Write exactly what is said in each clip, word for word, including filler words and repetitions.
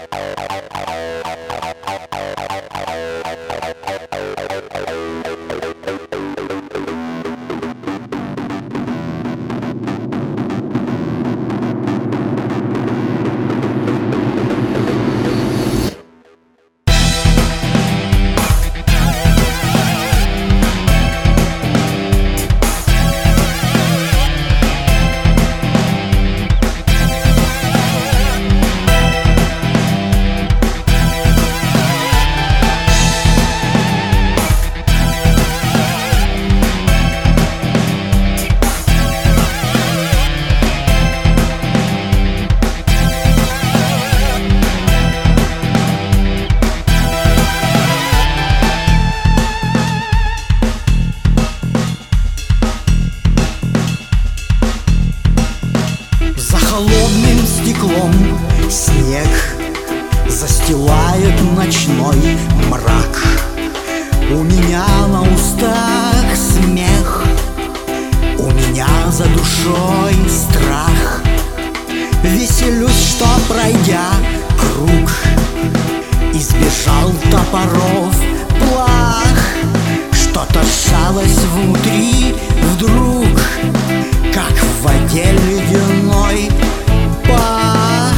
Холодным стеклом снег застилает ночной мрак. У меня на устах смех, у меня за душой страх. Веселюсь, что, пройдя круг, избежал топоров плах. Что-то сжалось внутри вдруг, как в воде ледяной пах.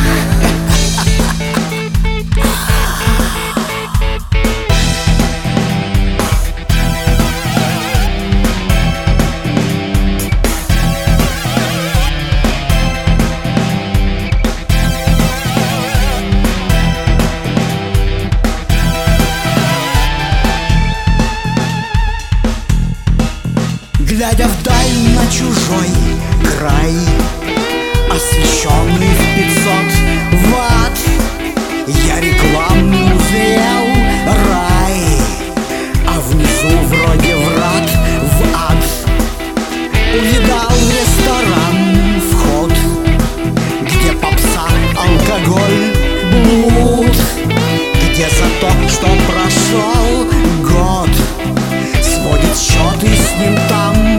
Глядя вдаль на чужой край, освещенный в пятьсот ватт, я рекламный узрел рай, а внизу вроде врат в ад. Увидал ресторан, вход, где попса, алкоголь, блуд, где за то, что прошел год, сводит счеты с ним там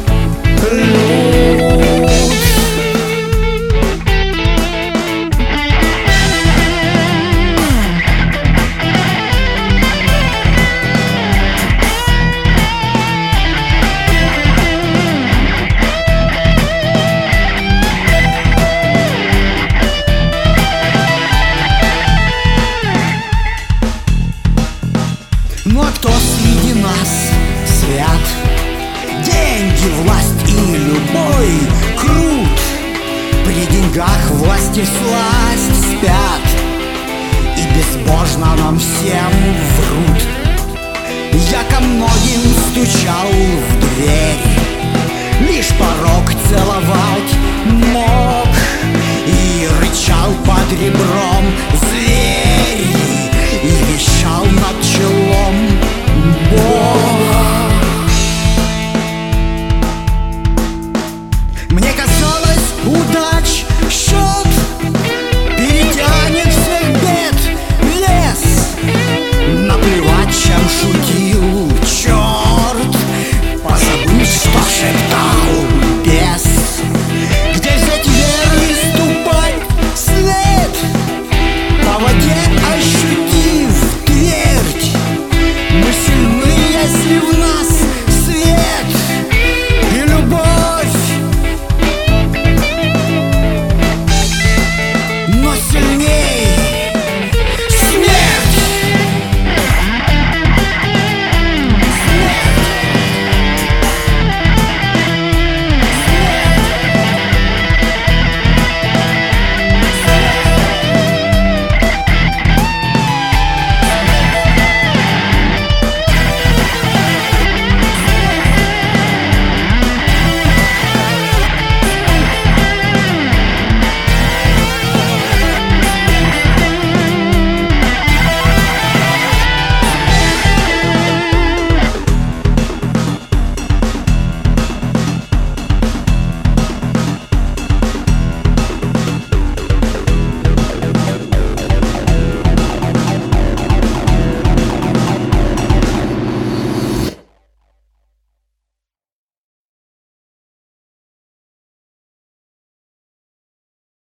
люд. Ну а кто среди нас свят? Деньги, власть и любой крут. При деньгах власть и сласть спят, и безбожно нам всем врут. Я ко многим стучал в дверь, лишь порог целовать мог, и рычал под ребро: